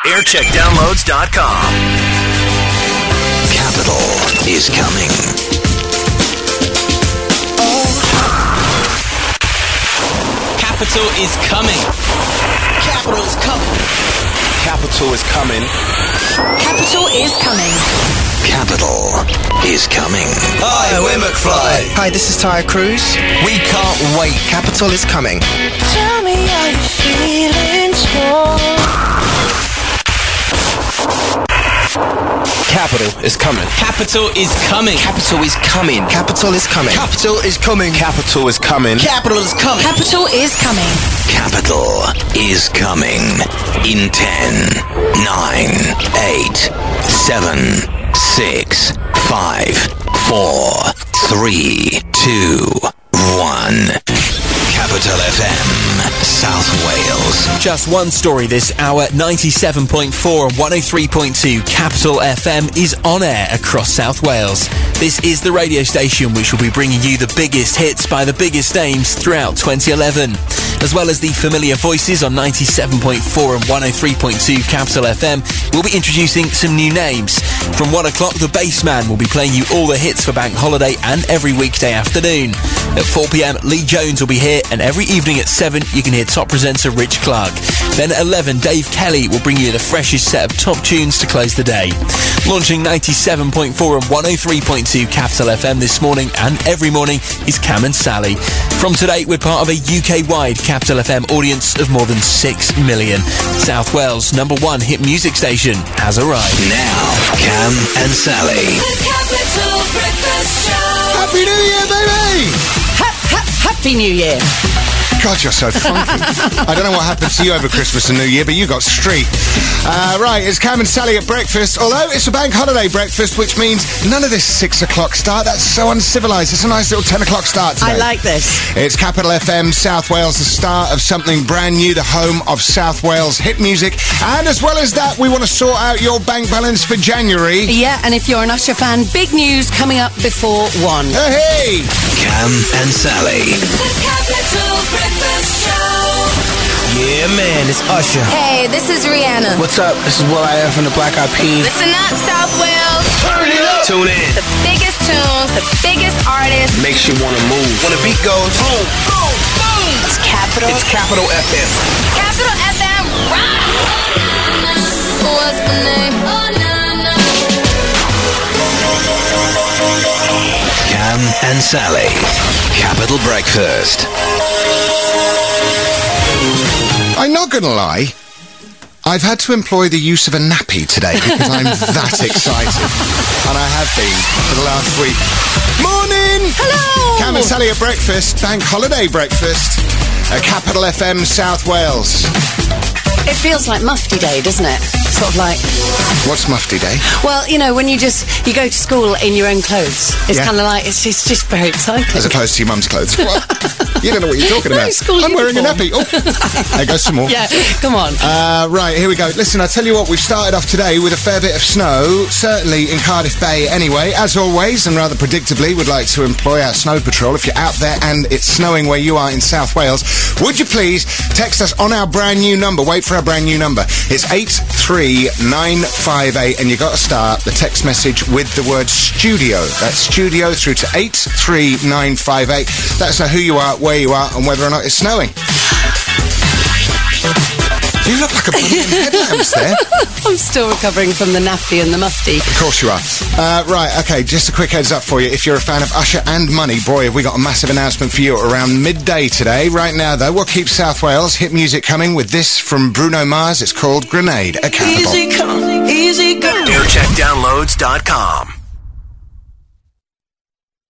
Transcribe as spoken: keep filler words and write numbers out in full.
aircheck downloads dot com. Capital is coming. Capital is coming. Capital is coming. Capital is coming. Capital is coming. Capital is coming. Hi, we're McFly. Hi, this is Tyre Cruz. We can't wait. Capital is coming. Tell me how you feeling strong. Capital is coming. Capital is coming. Capital is coming. Capital is coming. Capital is coming. Capital is coming. Capital is coming. Capital is coming. Capital is coming. In ten, nine, eight, seven, six, five, four, three, two, one. Capital F M, South Wales. Just one story this hour. ninety-seven point four and one oh three point two Capital F M is on air across South Wales. This is the radio station which will be bringing you the biggest hits by the biggest names throughout twenty eleven. As well as the familiar voices on ninety-seven point four and one oh three point two Capital F M, we'll be introducing some new names. From one o'clock, the Bassman will be playing you all the hits for Bank Holiday and every weekday afternoon. At four p.m, Lee Jones will be here, and every evening at seven, you can hear top presenter Rich Clark. Then at eleven, Dave Kelly will bring you the freshest set of top tunes to close the day. Launching ninety-seven point four and one oh three point two Capital F M this morning and every morning is Cam and Sally. From today, we're part of a U K-wide Capital F M audience of more than six million. South Wales' number one hit music station has arrived. Now, Cam and Sally. The Capital Breakfast Show. Happy New Year, baby! Ha- ha- Happy New Year. God, you're so funky. I don't know what happened to you over Christmas and New Year, but you got street. Uh, right, it's Cam and Sally at breakfast, although it's a bank holiday breakfast, which means none of this six o'clock start. That's so uncivilised. It's a nice little ten o'clock start today. I like this. It's Capital F M, South Wales, the start of something brand new, the home of South Wales hit music. And as well as that, we want to sort out your bank balance for January. Yeah, and if you're an Usher fan, big news coming up before one. Hey! Cam and Sally. The Capital Breakfast Show. Yeah, man, it's Usher. Hey, this is Rihanna. What's up? This is Will I Am from the Black Eyed Peas. Listen up, South Wales. Turn it up. Tune in. The biggest tunes, the biggest artists. Makes you want to move. When the beat goes, boom, boom, boom. It's Capital. It's Capital F M. Capital F M. Rock. What's my name? Oh, no, no. Cam and Sally. Capital Breakfast. I'm not going to lie. I've had to employ the use of a nappy today because I'm that excited. And I have been for the last week. Morning! Hello! Cam and Sally at breakfast, bank holiday breakfast at Capital F M, South Wales. It feels like Mufti Day, doesn't it? Sort of like... What's Mufti Day? Well, you know, when you just, you go to school in your own clothes. It's Yeah. kind of like, it's, it's just very exciting. As opposed to your mum's clothes. What? You don't know what you're talking No, about. school I'm wearing a uniform. nappy. Oh, there goes some more. Yeah, come on. Uh, right, here we go. Listen, I tell you what, we've started off today with a fair bit of snow, certainly in Cardiff Bay anyway. As always, and rather predictably, we'd like to employ our snow patrol. If you're out there and it's snowing where you are in South Wales, would you please text us on our brand new number? Wait for our brand new number. It's eight three nine five eight, and you got to start the text message with the word studio. That's studio through to eight three nine five eight. Let us know who you are, where you are, and whether or not it's snowing. You look like a bunny in headlamps there. I'm still recovering from the nappy and the mufti. Of course you are. Uh, right, okay, just a quick heads up for you. If you're a fan of Usher and Money, boy, have we got a massive announcement for you around midday today. Right now, though, we'll keep South Wales hit music coming with this from Bruno Mars. It's called Grenade at Capital. Easy come, easy go. aircheck downloads dot com.